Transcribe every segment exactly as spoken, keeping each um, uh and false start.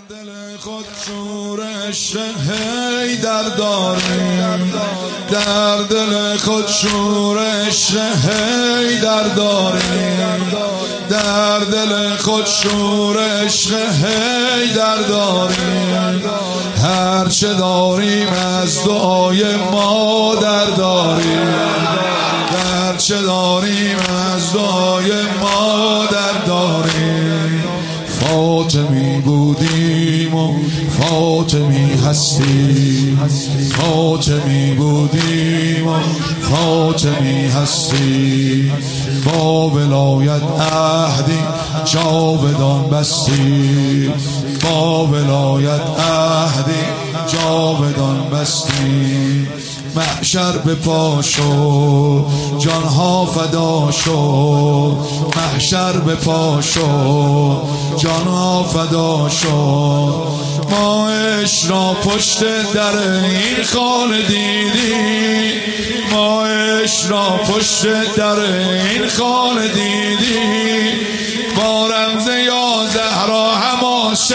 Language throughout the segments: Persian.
دل خود شورش هی در داریم، در دل خود شورش هی در داریم، در دل خود شورش هی در داریم. هر چه داریم از دعای مادر داریم، هر چه داریم از دعای مادر داریم. فاطمی بودیم و فاطمی هستیم، فاطمی بودیم و فاطمی هستیم. با ولایت عهدی جاودان بستیم، با ولایت عهدی جاودان بستیم. محشر به پا شد جانها فدا شد، محشر به پا شد جانها فدا شد. ما عشق را پشت در این خانه دیدیم، ما عشق را پشت در این خانه دیدیم. با رمز یا زهرا حماسه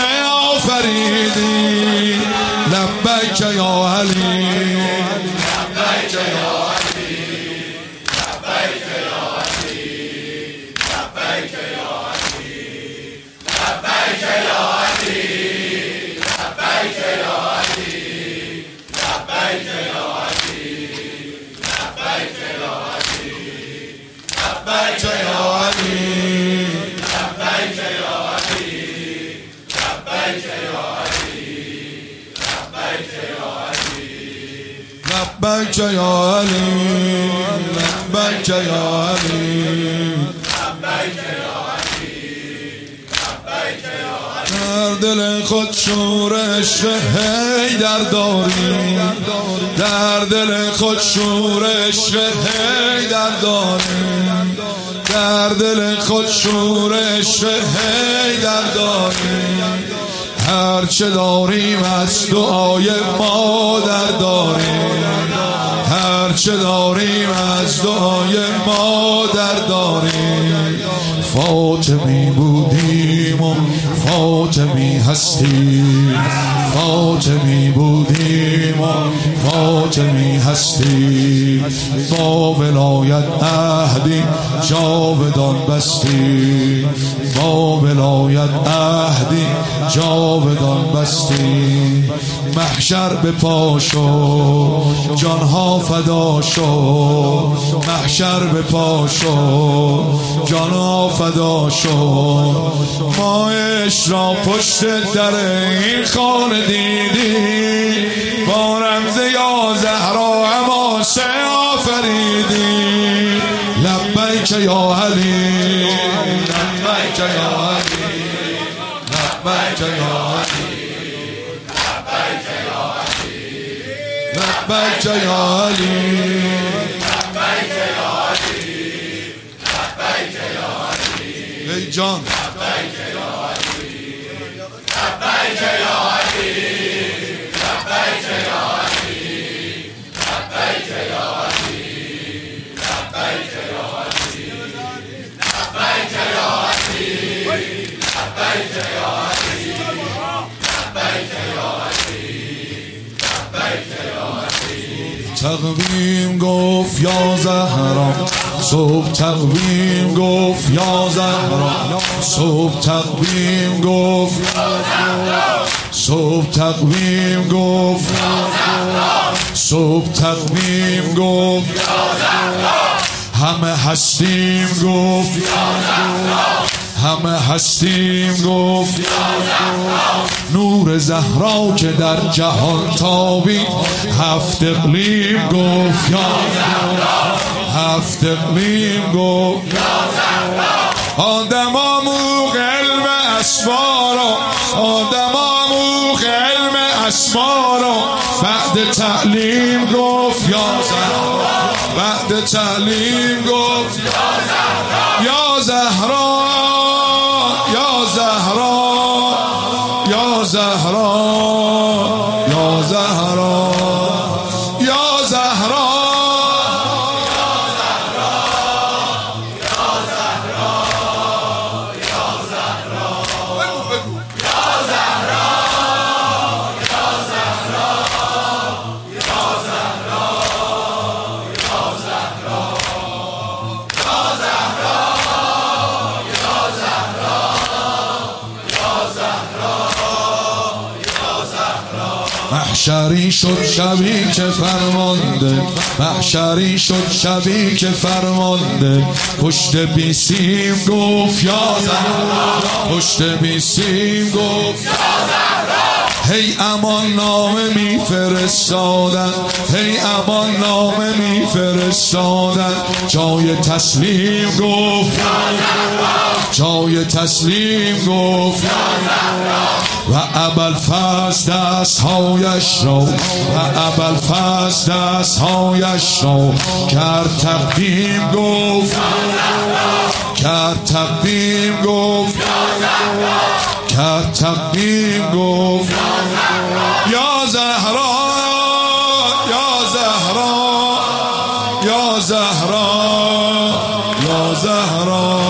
آفریدیم. لبیک یا علی، لبیک یا علی، لبیک یا علی، لبیک یا علی، لبیک یا علی، لبیک یا علی، لبیک یا علی، لبیک یا علی، لبیک یا علی، لبیک یا علی، لبیک یا علی، لبیک یا علی، لبیک یا علی، لبیک یا علی، لبیک یا علی، لبیک یا علی. در دل خود شورش هی در داریم، در دل خود شورش هی در داریم، در دل خود شورش هی در داریم. هر چه داریم از دعای مادر داریم، هر چه داریم از دعای مادر داریم. فاطمی بودیم و فاطمی هستیم، فاطمی بودیم و فاطمی هستیم. با ولایت عهدی جاودان بستیم، با ولایت عهدی جاودان بستیم. محشر به پا شد جانها فدا شد، محشر به پا شد جانها فدا شد. ما عشق را پشت در این خانه دیدیم، با رمز یا زهرا حماسه آفریدیم. لبیک یا علی، لبیک یا علی، لبیک یا علی، لبیک یا علی، لبیک یا علی، لبیک یا علی، لبیک یا علی. ای جان لبیک یا علی، لبیک یا علی، لبیک یا علی، لبیک یا علی، لبیک یا علی، لبیک یا علی، لبیک یا علی، لبیک یا علی، لبیک یا علی. تقویم گفت یا زهرا، صبح تقویم گفت یا زهرا، صبح تقویم گفت یا زهرا، صبح تقویم گفت یا زهرا، صبح تقویم گفت یا زهرا. همه هستیم گفت یا زهرا، همه هستیم گفت یا زهرا. نور زهرا که در جهان تابید، هفت اقلیم گفت یا زهرا، هفت اقلیم گفت یا زهرا. آدم آموخت علم اسما را، آدم آموخت علم اسما را. بعد تعلیم گفت یا زهرا، بعد تعلیم گفت یا زهرا. یا زهرا، یا زهرا، یا زهرا، یا زهرا، یا زهرا، یا زهرا، یا زهرا، یا زهرا، یا زهرا، محشری شد شبی که فرمانده، محشری شد شبی که فرمانده، پشت بیسیم گفت یا زهرا، پشت بیسیم گفت یا زهرا. هی امان نامه می فرستادن، هی امان نامه می فرستادن، جای تسلیم گفت یا زهرا، جای تسلیم گفت یا زهرا. و ابوالفضل دستهایش را، و ابوالفضل دستهایش را کرد تقدیم گفت یا زهرا، کرد تقدیم گفت یا زهرا، کرد تقدیم گفت یا زهرا، یا زهرا، یا زهرا، یا زهرا.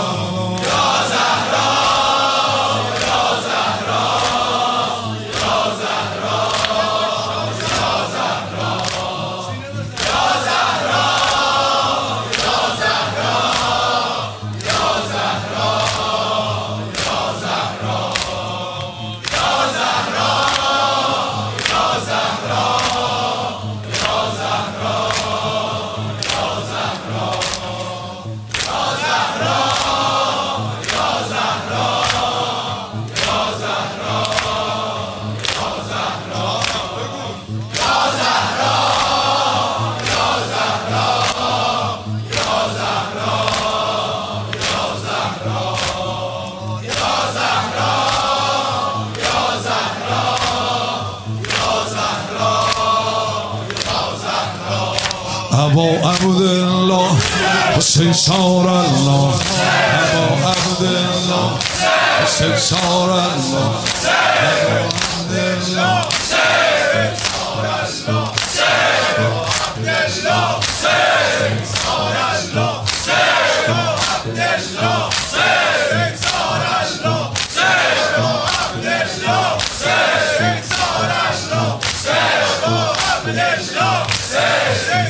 ابا عبدالله حسین سار الله، ابا عبدالله حسین سار الله، ابا عبدالله حسین سار الله، ابا عبدالله حسین سار الله، ابا عبدالله حسین سار الله، ابا عبدالله حسین سار الله، ابا عبدالله حسین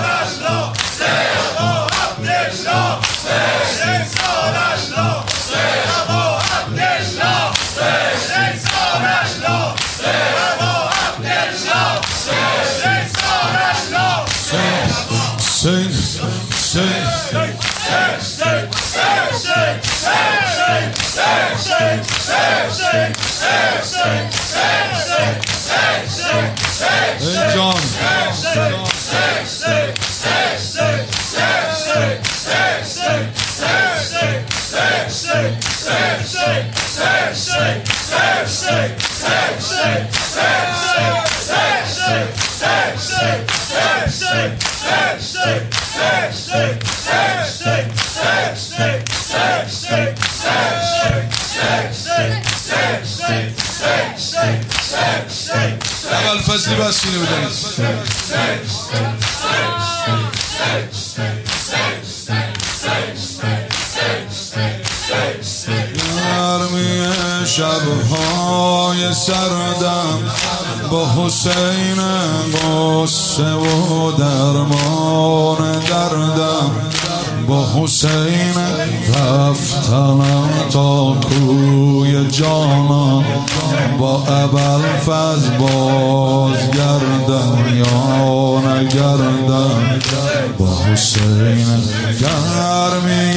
Sing, sing, sing, sing, sing, sing, sing, sing, sing, sing, sing, John. ابوالفضلی بس اینو بدنید. گرمی شبهای سردم با حسین قصه و درمان دردم، با حسین رفتم تا کوی جانم، با ابوالفضل باز گردم یا نگردم، با حسین. گرمی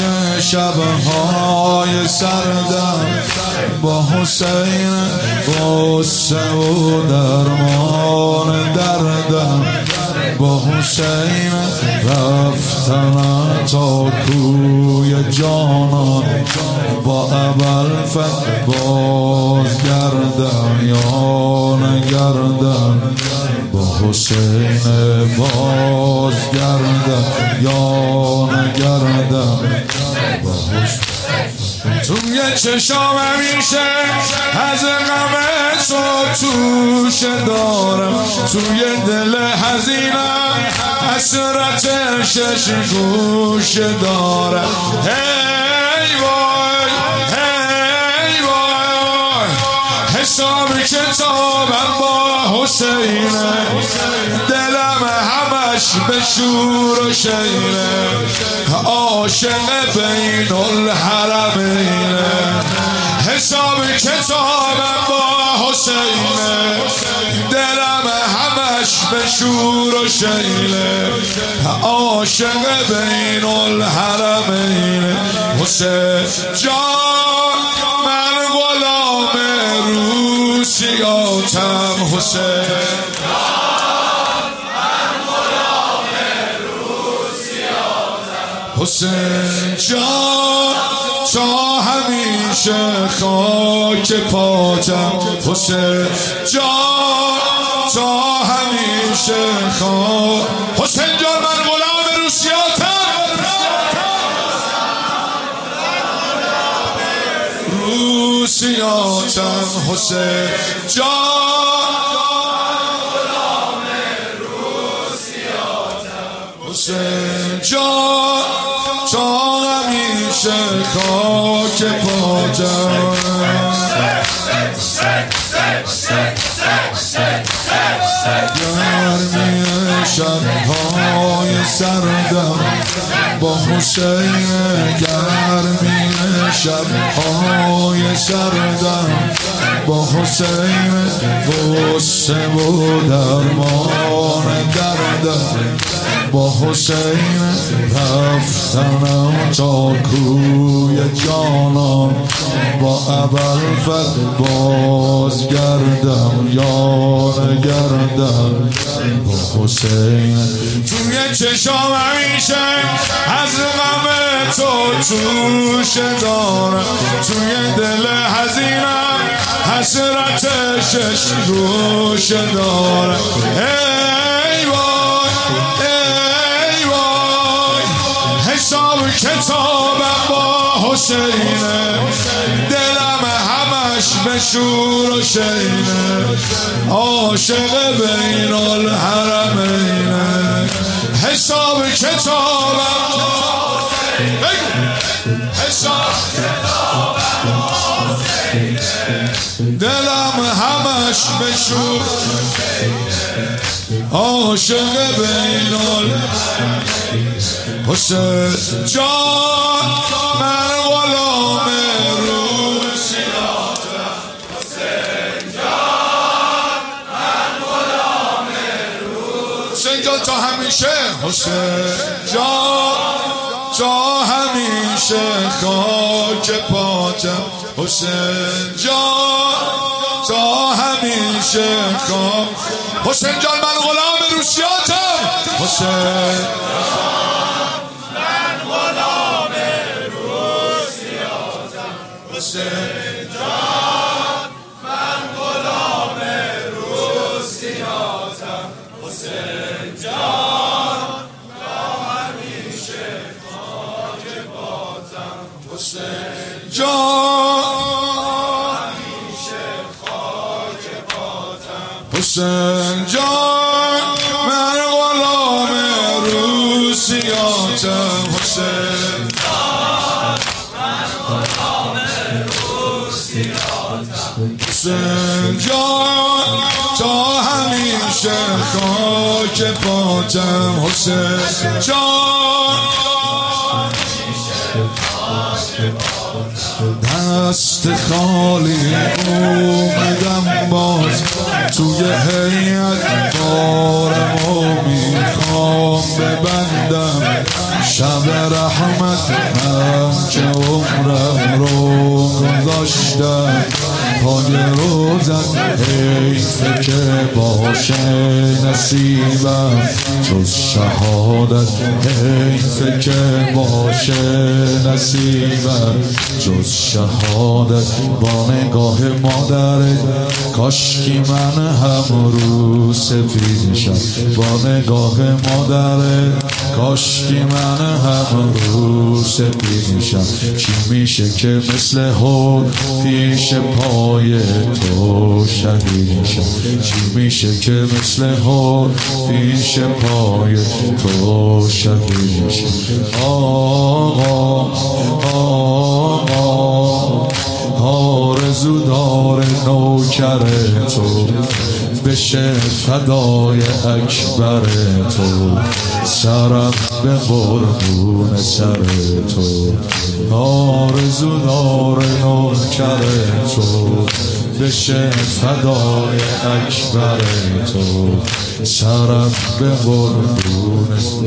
شبهای سردم با حسین قصه و درمان دردم، با حسین رفتم تا کوی جانان، با ابوالفضل باز گردم یا نگردم، با حسین باز گردم یا نگردم، با حسین. توی چشام همیشه از غم تو توش دارم، توی دل حزینم حسرت شش گوش دارم. هی وای هی وای حساب کتابم با حسینه، دلم همش به شور و شیره، عاشق بین الحرمینه. حساب کتابم با حسینه، دلم همش به شور و شیله، عاشق بین الحرمین حسین جان، من غلام روسیاتم حسین حسین جان، تا همیشه خاک پاتم حسین جان، تا همیشه خاک حسین جان، من غلام روسیاتم روسیاتم حسین جان، حسین جان، تا همیشه خاک پاتم گرمی شبهای سردم با حسین، گرمی شبهای سردم با حسین، غصه و درمان دردم با حسین، رفتنم تا کوی جانان با ابوالفضل بازگردم یار گردم با حسین، توی چشام همیشه از غم تو توش دارم، توی دل حزینم حسرت شش گوش دارم، ای وای ای وای، حساب کتابم با حسینه، دلم همش به شور و شینه، عاشق بین الحرمینه، حساب کتابم حساب دلم همش به شور، عاشق بین حسین جان، من غلام روسیاتم حسین جان، من غلام حسین جان، تا همیشه حسین جان، تا همیشه خاک پاتم حسین جان، تا همیشه خاک حسین جان، من غلام روسیاتم حسین جان، من غلام روسیاتم حسین جان، من غلام روسیاتم حسین جان، تا همیشه خاک پاتم حسین جان، همیشه خاک پاتم حسین جان، من غلام روسیاتم حسین جان، من غلام روسیاتم حسین جان، تا همیشه خاک پاتم حسین جان، دست خالی اومدم باز توی هیئت، بارمو میخوام ببندم، شب رحمت هم که عمرم رو گذاشتم، پای روزت حیفه که باشه نصیبم، جز شهادت حیفه که باشه نصیبم، جز شهادت با نگاه مادرت، کاشکی من هم رو سفید شم با نگاه مادرت، کاشکی من هم رو سفید شم، چی میشه که مثل هول پیش پای تو شهید شم، چی میشه که مثل هول پیش پای تو شهید شم، آقا آقا آرزو دار نوکر تو، بشه فدای اکبر تو، سرم به قربون سر تو، آرزو دار نوکر تو، بشه فدای اکبر تو، سرم به قربون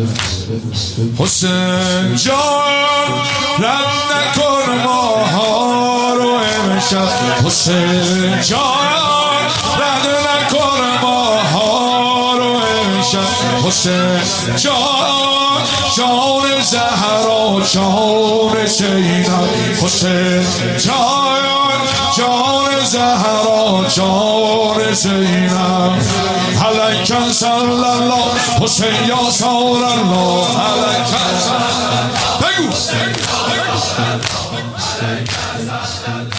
حسین جان. رد نکن ماها رو امشب حسین جان، رد نکن ماها رو امشب حسین جان. جان زهرا جان زینب حسین جان، جان زهرا جان زینب. هلکن صلی الله حسین یا سار الله، هلکن بگو